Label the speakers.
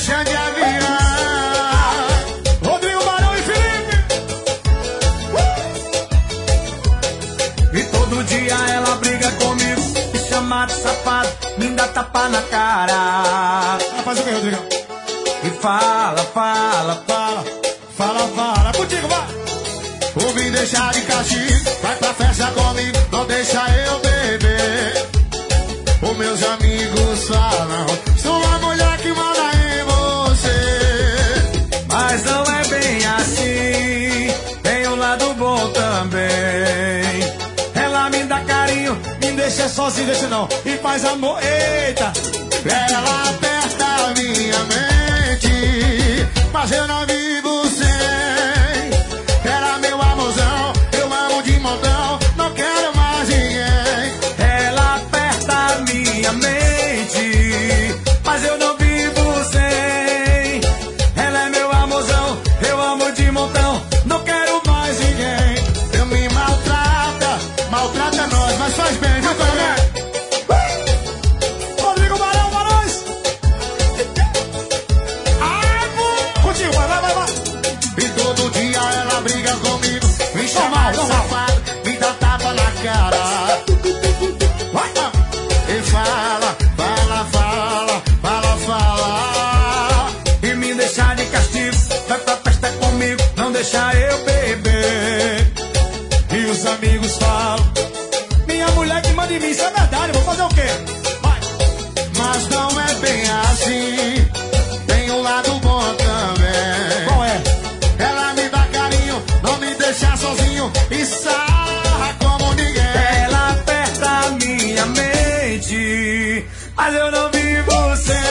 Speaker 1: deixa de aviar.
Speaker 2: Rodrigo Barão e Felipe.
Speaker 1: E todo dia ela briga comigo, me chama de safado, me dá tapa na cara.
Speaker 2: Faz o que, Rodrigão?
Speaker 1: E fala.
Speaker 2: Fala. Contigo, vai.
Speaker 1: Vou me deixar de castigo, vai pra festa comigo, não deixa eu beber. Os meus amigos falam, sou a mulher que manda em você. Mas não é bem assim, tem um lado bom também. Ela me dá carinho, me deixa sozinho, deixa não, e faz amor, eita. Ela aperta a minha mente, mas eu não vivo sem. Era meu amorzão, eu amo de montão, não quero mais ninguém. Ela aperta a minha mente, mas eu não vivo sem. Ela é meu amorzão, eu amo de montão, não quero mais ninguém. Eu me maltrata nós, mas faz bem, viu, Coronel?
Speaker 2: Rodrigo Barão, Barões. Contigo, vai.
Speaker 1: E todo dia ela briga comigo, me chama de safado, me dá tapa na cara. E fala. E me deixa de castigo, vai pra festa comigo, não deixa eu beber.
Speaker 2: E os amigos falam, minha mulher que manda em mim, isso é verdade, vou fazer o quê? Vai.
Speaker 1: Mas não é bem assim, tem um lado bom também.
Speaker 2: Qual é?
Speaker 1: Ela me dá carinho, não me deixa sozinho e sarra como ninguém. Ela aperta a minha mente, mas eu não vivo sem.